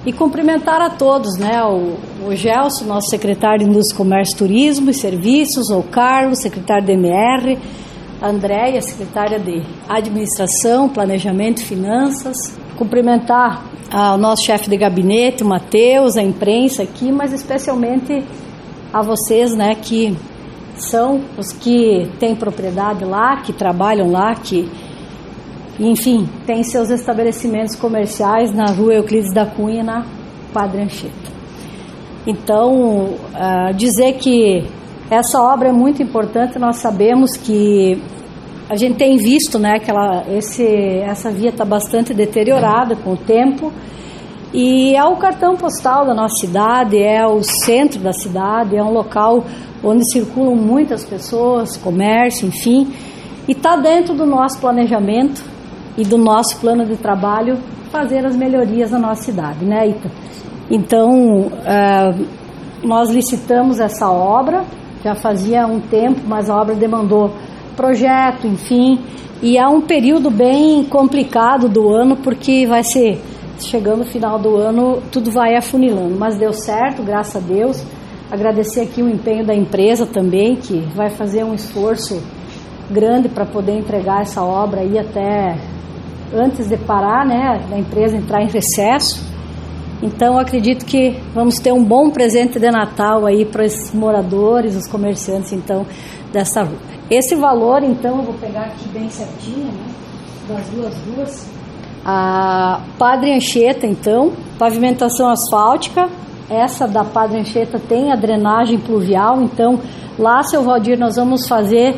E cumprimentar a todos, né? O Gelson, nosso secretário de Indústria, Comércio, Turismo e Serviços, o Carlos, secretário de MR, a Andréia, secretária de Administração, Planejamento e Finanças. Cumprimentar o nosso chefe de gabinete, o Matheus, a imprensa aqui, mas especialmente a vocês, né, que são os que têm propriedade lá, que trabalham lá, que, enfim, têm seus estabelecimentos comerciais na Rua Euclides da Cunha, na Padre Anchieta. Então, dizer que essa obra é muito importante. Nós sabemos que a gente tem visto, né, que essa via está bastante deteriorada com o tempo, e é o cartão postal da nossa cidade, é o centro da cidade, é um local onde circulam muitas pessoas, comércio, enfim, e está dentro do nosso planejamento e do nosso plano de trabalho fazer as melhorias na nossa cidade, né, Ita? Então, nós licitamos essa obra, já fazia um tempo, mas a obra demandou projeto, enfim, e é um período bem complicado do ano, porque vai ser, chegando no final do ano, tudo vai afunilando, mas deu certo, graças a Deus. Agradecer aqui o empenho da empresa também, que vai fazer um esforço grande para poder entregar essa obra aí até antes de parar, né, da empresa entrar em recesso. Então, acredito que vamos ter um bom presente de Natal aí para os moradores, os comerciantes, então, dessa rua. Esse valor, então, eu vou pegar aqui bem certinho, né, das duas ruas. A Padre Anchieta, então, pavimentação asfáltica. Essa da Padre Anchieta tem a drenagem pluvial, então, lá, seu Valdir, nós vamos fazer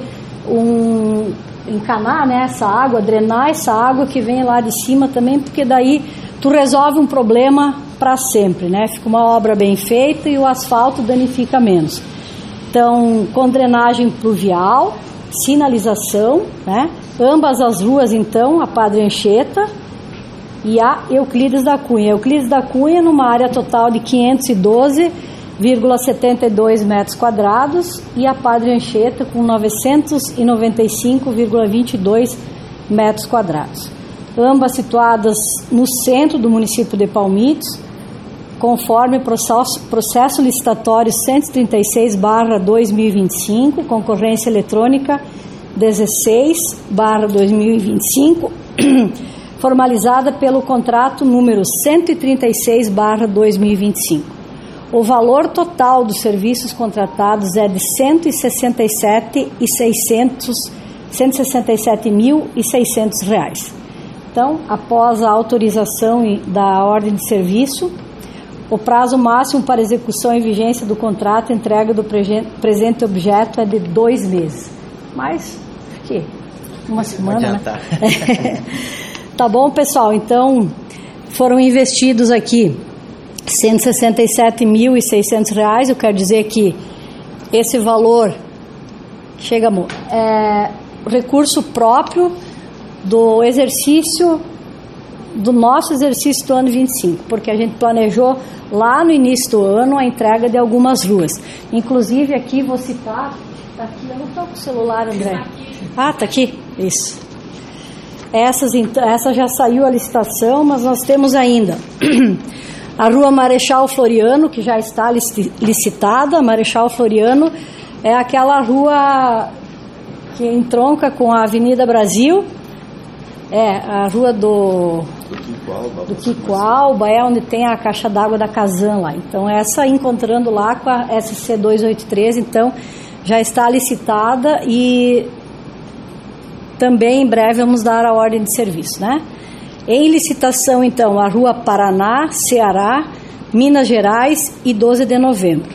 encanar, né, essa água, drenar essa água que vem lá de cima também, porque daí tu resolve um problema para sempre, né? Fica uma obra bem feita e o asfalto danifica menos. Então, com drenagem pluvial, sinalização, né? Ambas as ruas, então, a Padre Anchieta e a Euclides da Cunha. Euclides da Cunha numa área total de 512,72 metros quadrados e a Padre Anchieta com 995,22 metros quadrados. Ambas situadas no centro do município de Palmitos, conforme processo licitatório 136/2025, concorrência eletrônica 16/2025, formalizada pelo contrato número 136/2025. O valor total dos serviços contratados é de R$167.600. Então, após a autorização da ordem de serviço, o prazo máximo para execução e vigência do contrato e entrega do presente objeto é de 2 meses. Mas, que uma semana, né? Tá bom, pessoal? Então, foram investidos aqui R$167.600. Eu quero dizer que esse valor, chega, amor, é recurso próprio do exercício, do nosso exercício do ano 25, porque a gente planejou lá no início do ano a entrega de algumas ruas. Inclusive aqui vou citar, tá aqui, eu não estou com o celular, André. Ah, tá aqui, isso. Essa já saiu a licitação, mas nós temos ainda a Rua Marechal Floriano, que já está licitada. Marechal Floriano é aquela rua que entronca com a Avenida Brasil, a rua do Kiko Alba, é onde tem a caixa d'água da Casan lá. Então, essa encontrando lá com a SC 283, então, já está licitada e também em breve vamos dar a ordem de serviço, né? Em licitação, então, a Rua Paraná, Ceará, Minas Gerais e 12 de novembro.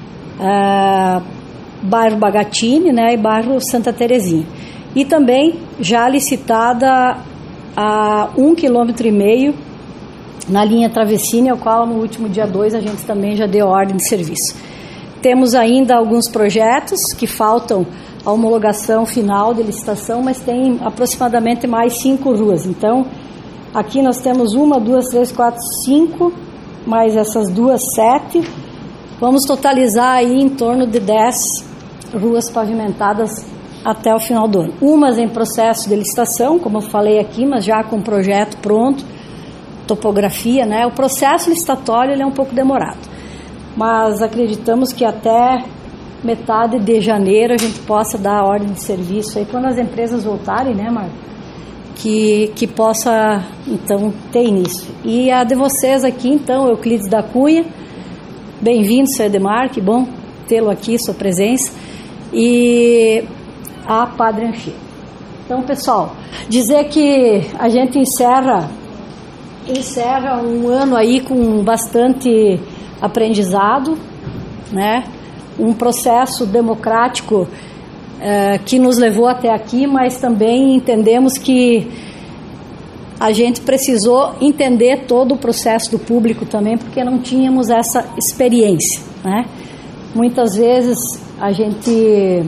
Bairro Bagatini, né, e bairro Santa Terezinha. E também já licitada a 1,5 km na linha Travessine, ao qual no último dia 2 a gente também já deu ordem de serviço. Temos ainda alguns projetos que faltam a homologação final de licitação, mas tem aproximadamente mais 5 ruas. Então, aqui nós temos 1, 2, 3, 4, 5, mais essas duas, 7. Vamos totalizar aí em torno de 10 ruas pavimentadas até o final do ano. Umas em processo de licitação, como eu falei aqui, mas já com projeto pronto, topografia, né? O processo licitatório ele é um pouco demorado, mas acreditamos que até metade de janeiro a gente possa dar a ordem de serviço aí quando as empresas voltarem, né, Marco? Que possa, então, ter início. E a de vocês aqui, então, Euclides da Cunha, bem-vindo, seu Edmar, que bom tê-lo aqui, sua presença, e a Padre Anchieta. Então, pessoal, dizer que a gente encerra um ano aí com bastante aprendizado, né? Um processo democrático que nos levou até aqui, mas também entendemos que a gente precisou entender todo o processo do público também, porque não tínhamos essa experiência, né? Muitas vezes a gente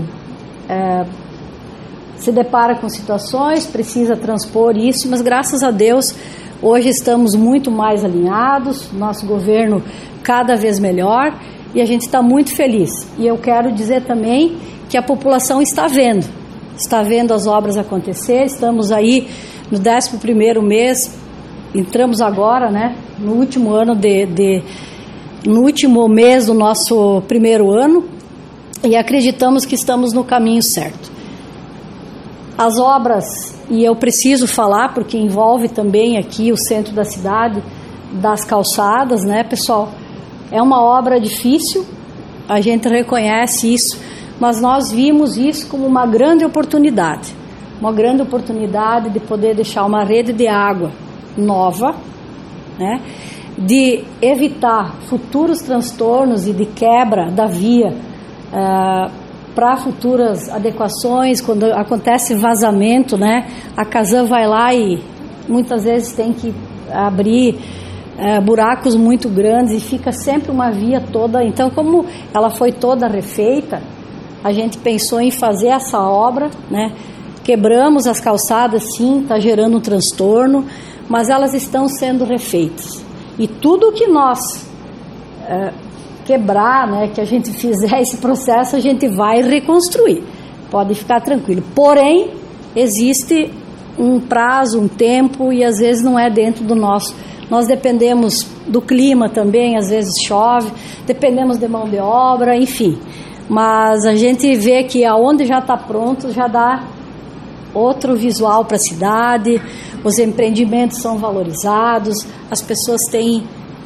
se depara com situações, precisa transpor isso, mas graças a Deus hoje estamos muito mais alinhados, nosso governo cada vez melhor, e a gente está muito feliz. E eu quero dizer também que a população está vendo as obras acontecer. Estamos aí no 11º mês, entramos agora, né, no último ano no último mês do nosso primeiro ano, e acreditamos que estamos no caminho certo. As obras, e eu preciso falar porque envolve também aqui o centro da cidade, das calçadas, né, pessoal? É uma obra difícil, a gente reconhece isso, mas nós vimos isso como uma grande oportunidade de poder deixar uma rede de água nova, né, de evitar futuros transtornos e de quebra da via para futuras adequações. Quando acontece vazamento, né, a Casan vai lá e muitas vezes tem que abrir buracos muito grandes e fica sempre uma via toda. Então, como ela foi toda refeita, a gente pensou em fazer essa obra, né? Quebramos as calçadas, sim, está gerando um transtorno, mas elas estão sendo refeitas. E tudo que nós quebrar, né, que a gente fizer esse processo, a gente vai reconstruir. Pode ficar tranquilo. Porém, existe um prazo, um tempo, e às vezes não é dentro do nosso. Nós dependemos do clima também, às vezes chove, dependemos de mão de obra, enfim. Mas a gente vê que aonde já está pronto, já dá outro visual para a cidade, os empreendimentos são valorizados, as pessoas têm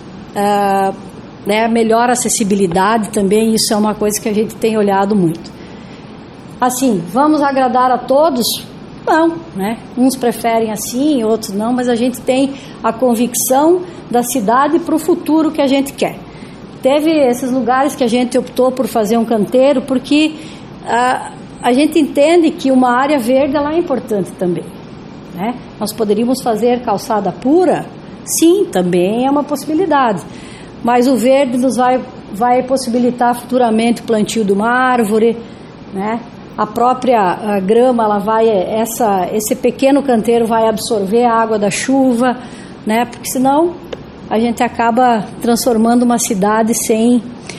melhor acessibilidade também. Isso é uma coisa que a gente tem olhado muito. Assim, vamos agradar a todos? Não, né? Uns preferem assim, outros não, mas a gente tem a convicção da cidade para o futuro que a gente quer. Teve esses lugares que a gente optou por fazer um canteiro, porque a gente entende que uma área verde ela é importante também, né? Nós poderíamos fazer calçada pura? Sim, também é uma possibilidade, mas o verde nos vai possibilitar futuramente o plantio de uma árvore, né? A própria grama, ela vai, esse pequeno canteiro vai absorver a água da chuva, né? Porque senão a gente acaba transformando uma cidade sem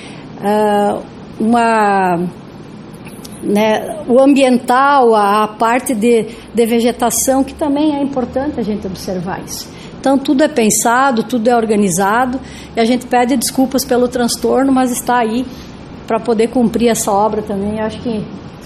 o ambiental, a parte de vegetação, que também é importante a gente observar isso. Então tudo é pensado, tudo é organizado, e a gente pede desculpas pelo transtorno, mas está aí para poder cumprir essa obra também. Eu acho que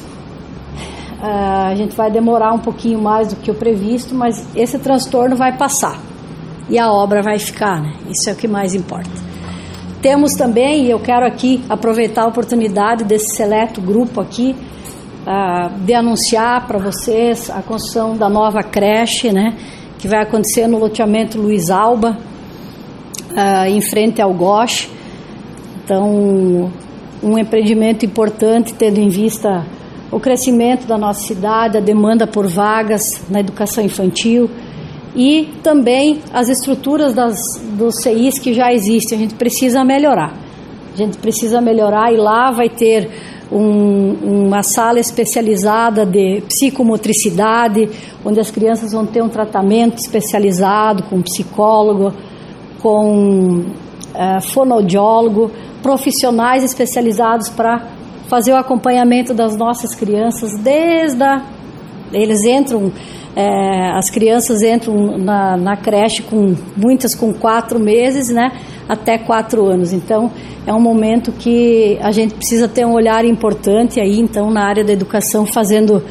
a gente vai demorar um pouquinho mais do que o previsto, mas esse transtorno vai passar e a obra vai ficar, né? Isso é o que mais importa. Temos também, e eu quero aqui aproveitar a oportunidade desse seleto grupo aqui, de anunciar para vocês a construção da nova creche, né, que vai acontecer no loteamento Luiz Alba, em frente ao Goche. Então, um empreendimento importante, tendo em vista o crescimento da nossa cidade, a demanda por vagas na educação infantil e também as estruturas dos CIs que já existem. A gente precisa melhorar. E lá vai ter uma sala especializada de psicomotricidade, onde as crianças vão ter um tratamento especializado com psicólogo, com fonoaudiólogo, profissionais especializados para fazer o acompanhamento das nossas crianças eles entram As crianças entram na creche, muitas com 4 meses, né, até 4 anos. Então, é um momento que a gente precisa ter um olhar importante aí, então, na área da educação, fazendo...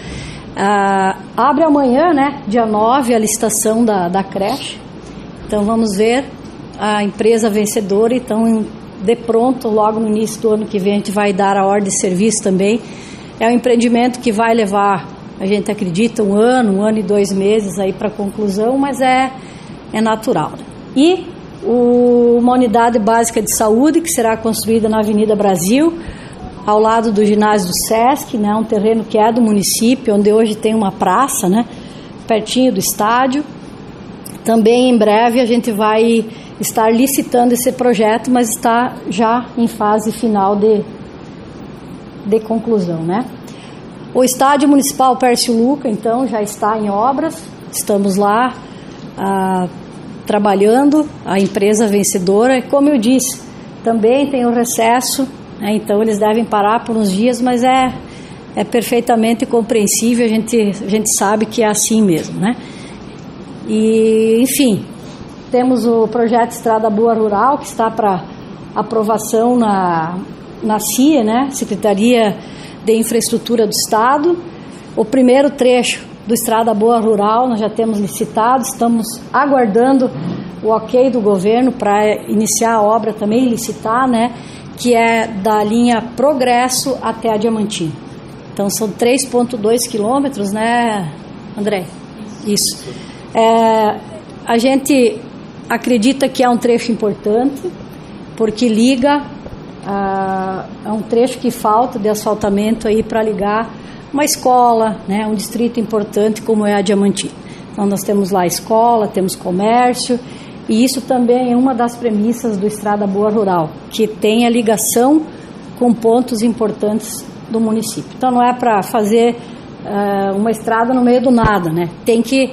abre amanhã, né, dia 9, a licitação da creche. Então, vamos ver a empresa vencedora. Então, de pronto, logo no início do ano que vem, a gente vai dar a ordem de serviço também. É um empreendimento que vai levar, a gente acredita, 1 ano e 2 meses aí para conclusão, mas é natural. E uma unidade básica de saúde que será construída na Avenida Brasil, ao lado do ginásio do Sesc, né, um terreno que é do município, onde hoje tem uma praça, né, pertinho do estádio. Também em breve a gente vai estar licitando esse projeto, mas está já em fase final de conclusão, né? O estádio municipal Pércio Luca, então, já está em obras. Estamos lá trabalhando, a empresa vencedora. Como eu disse, também tem o recesso, né? Então eles devem parar por uns dias, mas é perfeitamente compreensível. A gente sabe que é assim mesmo, né? E, enfim, temos o projeto Estrada Boa Rural, que está para aprovação na CIA, né? Secretaria de Infraestrutura do Estado. O primeiro trecho do Estrada Boa Rural nós já temos licitado, estamos aguardando o ok do governo para iniciar a obra também e licitar, né? Que é da linha Progresso até a Diamantina. Então são 3,2 quilômetros, né, André? Isso. A gente acredita que é um trecho importante, porque liga, é um trecho que falta de asfaltamento aí para ligar uma escola, né, um distrito importante como é a Diamantina. Então nós temos lá escola, temos comércio, e isso também é uma das premissas do Estrada Boa Rural, que tem a ligação com pontos importantes do município. Então não é para fazer uma estrada no meio do nada, né? Tem que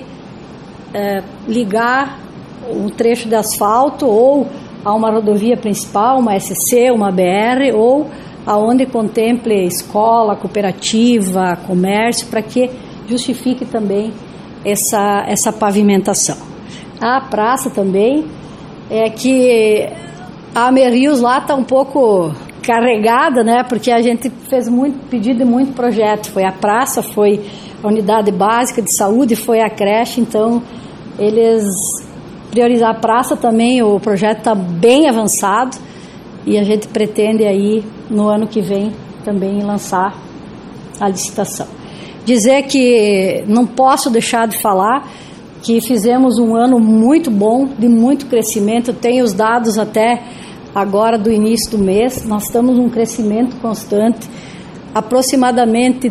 ligar um trecho de asfalto ou a uma rodovia principal, uma SC, uma BR, ou aonde contemple escola, cooperativa, comércio, para que justifique também essa pavimentação. A praça também é que a Amerius lá está um pouco carregada, né? Porque a gente fez muito pedido e muito projeto. Foi a praça, foi a unidade básica de saúde, foi a creche. Então eles priorizar a praça também. O projeto está bem avançado e a gente pretende aí no ano que vem também lançar a licitação. Dizer que não posso deixar de falar que fizemos um ano muito bom, de muito crescimento. Tem os dados até agora do início do mês, nós estamos num crescimento constante, aproximadamente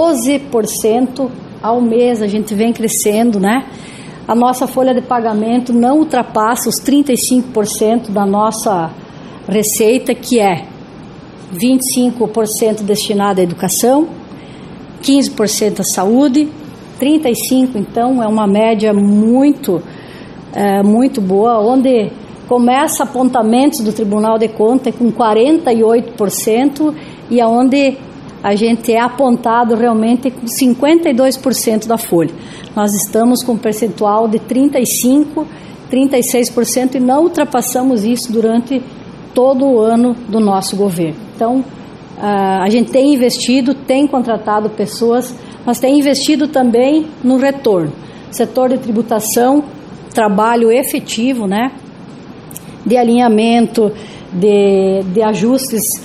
12% ao mês a gente vem crescendo, né? A nossa folha de pagamento não ultrapassa os 35% da nossa receita, que é 25% destinado à educação, 15% à saúde, 35%, então, é uma média muito boa, onde começa apontamentos do Tribunal de Contas com 48% e aonde a gente é apontado realmente com 52% da folha. Nós estamos com um percentual de 35%, 36% e não ultrapassamos isso durante todo o ano do nosso governo. Então, a gente tem investido, tem contratado pessoas, mas tem investido também no retorno. Setor de tributação, trabalho efetivo, né? De alinhamento, de ajustes,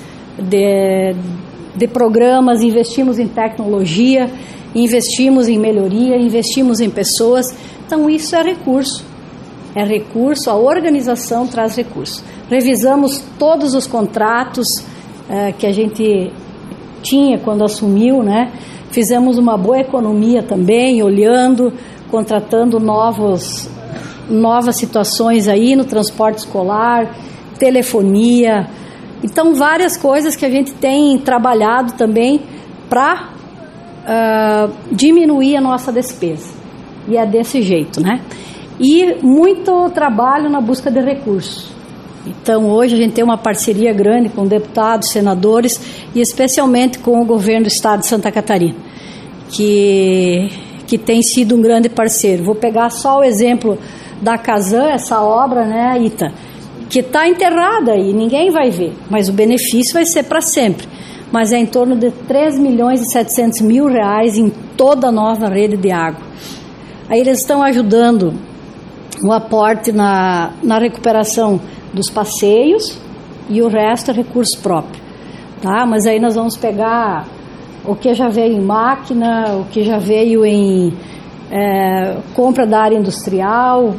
de programas, investimos em tecnologia, investimos em melhoria, investimos em pessoas. Então isso é recurso, a organização traz recurso. Revisamos todos os contratos que a gente tinha quando assumiu, né? Fizemos uma boa economia também, olhando, contratando novas situações aí no transporte escolar, telefonia. Então, várias coisas que a gente tem trabalhado também para diminuir a nossa despesa. E é desse jeito, né? E muito trabalho na busca de recursos. Então, hoje a gente tem uma parceria grande com deputados, senadores e especialmente com o governo do estado de Santa Catarina, que que tem sido um grande parceiro. Vou pegar só o exemplo da Casan, essa obra, né, Ita, que está enterrada e ninguém vai ver, mas o benefício vai ser para sempre. Mas é em torno de 3.700.000 reais em toda a nova rede de água. Aí eles estão ajudando o aporte na recuperação dos passeios e o resto é recurso próprio, tá? Mas aí nós vamos pegar o que já veio em máquina, o que já veio em compra da área industrial,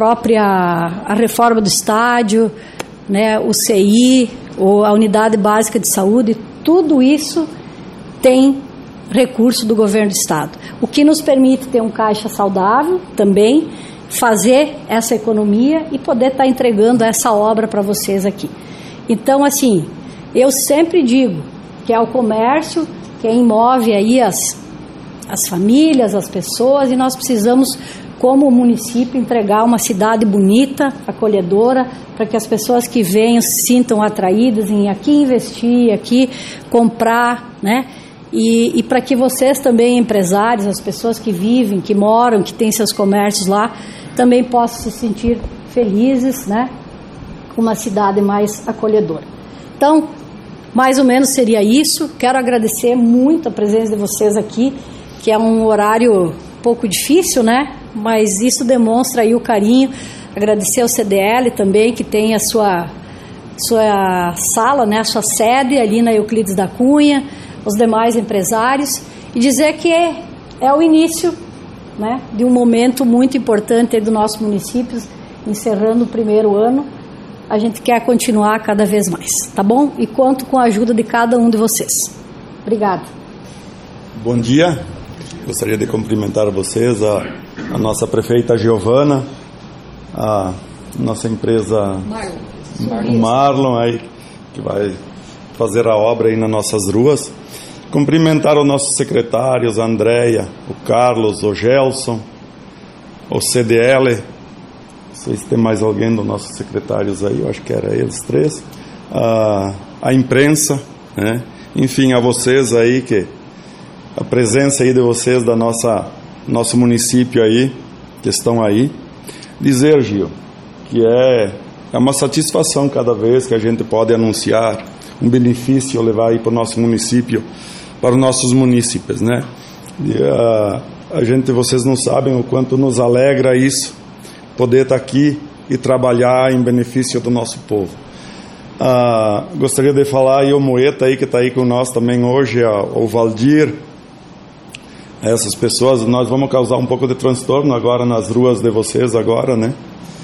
a reforma do estádio, né, o CI, a unidade básica de saúde, tudo isso tem recurso do governo do estado, o que nos permite ter um caixa saudável também, fazer essa economia e poder estar entregando essa obra para vocês aqui. Então, assim, eu sempre digo que é o comércio quem move aí as famílias, as pessoas, e nós precisamos, como município, entregar uma cidade bonita, acolhedora, para que as pessoas que venham se sintam atraídas em aqui investir, aqui comprar, né? E para que vocês também, empresários, as pessoas que vivem, que moram, que têm seus comércios lá, também possam se sentir felizes, né? Com uma cidade mais acolhedora. Então, mais ou menos seria isso. Quero agradecer muito a presença de vocês aqui, que é um horário um pouco difícil, né? Mas isso demonstra aí o carinho. Agradecer ao CDL também, que tem a sua sala, né? A sua sede ali na Euclides da Cunha, os demais empresários, e dizer que é o início, né, de um momento muito importante aí do nosso município, encerrando o primeiro ano. A gente quer continuar cada vez mais, tá bom? E conto com a ajuda de cada um de vocês. Obrigada. Bom dia. Gostaria de cumprimentar vocês, a nossa prefeita Giovana, a nossa empresa Marlon aí, que vai fazer a obra aí nas nossas ruas. Cumprimentar os nossos secretários, a Andréia, o Carlos, o Gelson, o CDL. Não sei se tem mais alguém dos nossos secretários aí, eu acho que era eles três. A imprensa, né? Enfim, a vocês aí, que a presença aí de vocês da nosso município aí, que estão aí. Dizer, Gil, que é uma satisfação cada vez que a gente pode anunciar um benefício, levar aí para o nosso município, para os nossos munícipes, né? E, vocês não sabem o quanto nos alegra isso, poder estar aqui e trabalhar em benefício do nosso povo. Gostaria de falar aí o Moeta aí, que está aí com nós também hoje, o Valdir, essas pessoas. Nós vamos causar um pouco de transtorno agora nas ruas de vocês agora, né?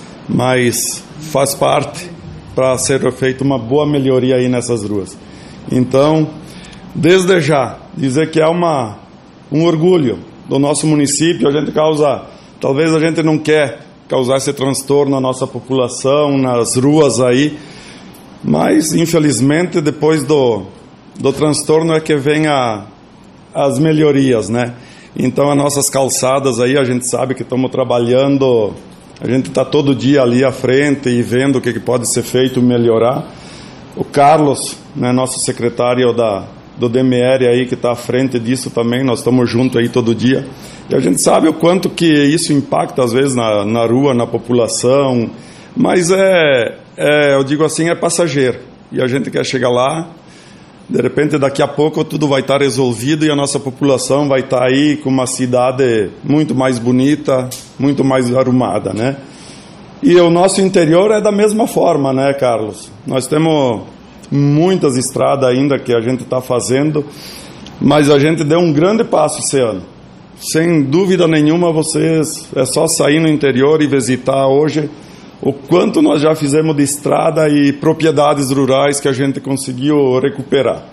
Mas faz parte para ser feita uma boa melhoria aí nessas ruas. Então, desde já, dizer que é um orgulho do nosso município. A gente talvez a gente não quer causar esse transtorno à nossa população, nas ruas aí, mas infelizmente depois do transtorno é que vem as melhorias, né? Então as nossas calçadas aí, a gente sabe que estamos trabalhando, a gente está todo dia ali à frente e vendo o que pode ser feito e melhorar. O Carlos, né, nosso secretário do DMR aí, que está à frente disso também, nós estamos juntos aí todo dia. E a gente sabe o quanto que isso impacta às vezes na rua, na população, mas eu digo assim, é passageiro. E a gente quer chegar lá, de repente daqui a pouco tudo vai estar resolvido e a nossa população vai estar aí com uma cidade muito mais bonita, muito mais arrumada, né? E o nosso interior é da mesma forma, né, Carlos? Nós temos muitas estradas ainda que a gente está fazendo, mas a gente deu um grande passo esse ano. Sem dúvida nenhuma, é só sair no interior e visitar hoje o quanto nós já fizemos de estrada e propriedades rurais que a gente conseguiu recuperar.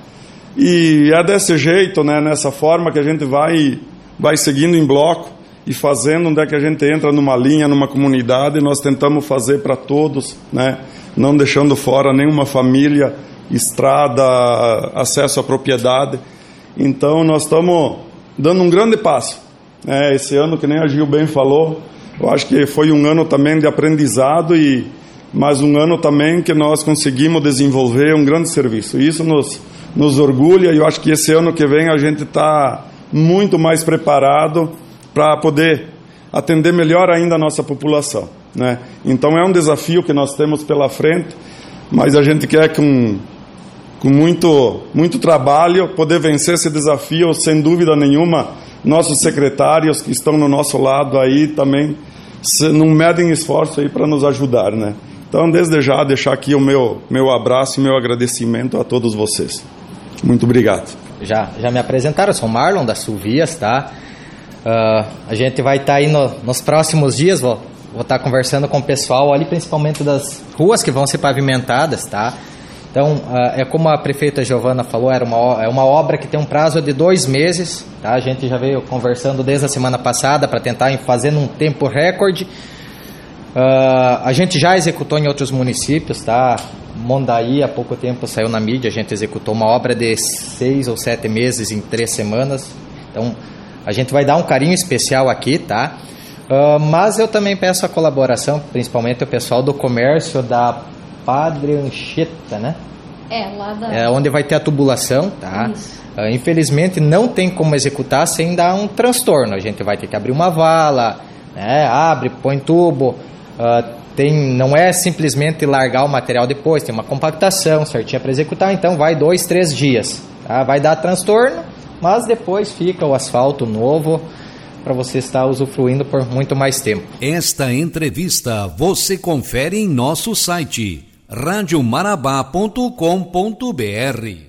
E é desse jeito, né, nessa forma que a gente vai seguindo em bloco e fazendo onde é que a gente entra numa linha, numa comunidade, nós tentamos fazer para todos, né, não deixando fora nenhuma família, estrada, acesso à propriedade. Então nós estamos dando um grande passo. Esse ano, que nem a Gil bem falou, eu acho que foi um ano também de aprendizado, mas um ano também que nós conseguimos desenvolver um grande serviço. Isso nos orgulha, e eu acho que esse ano que vem a gente está muito mais preparado para poder atender melhor ainda a nossa população, né? Então é um desafio que nós temos pela frente, mas a gente quer com muito trabalho poder vencer esse desafio. Sem dúvida nenhuma, nossos secretários que estão no nosso lado aí também não medem esforço aí para nos ajudar, né? Então, desde já, deixar aqui o meu abraço e meu agradecimento a todos vocês. Muito obrigado. Já me apresentaram, eu sou Marlon da Sulvias, tá? A gente vai estar aí nos próximos dias, vou estar conversando com o pessoal ali, principalmente das ruas que vão ser pavimentadas, tá? Então, é como a prefeita Giovana falou, é uma obra que tem um prazo de 2 meses, tá? A gente já veio conversando desde a semana passada para tentar fazer num tempo recorde. A gente já executou em outros municípios, tá? Mondaí, há pouco tempo saiu na mídia, a gente executou uma obra de 6 ou 7 meses em 3 semanas. Então, a gente vai dar um carinho especial aqui, tá? Mas eu também peço a colaboração, principalmente o pessoal do comércio da Padre Anchieta, né? Lá da... onde vai ter a tubulação, tá? Infelizmente não tem como executar sem dar um transtorno. A gente vai ter que abrir uma vala, né? Abre, põe tubo. Não é simplesmente largar o material depois, tem uma compactação certinha para executar, então vai 2, 3 dias, tá? Vai dar transtorno, mas depois fica o asfalto novo para você estar usufruindo por muito mais tempo. Esta entrevista você confere em nosso site radiomarabá.com.br.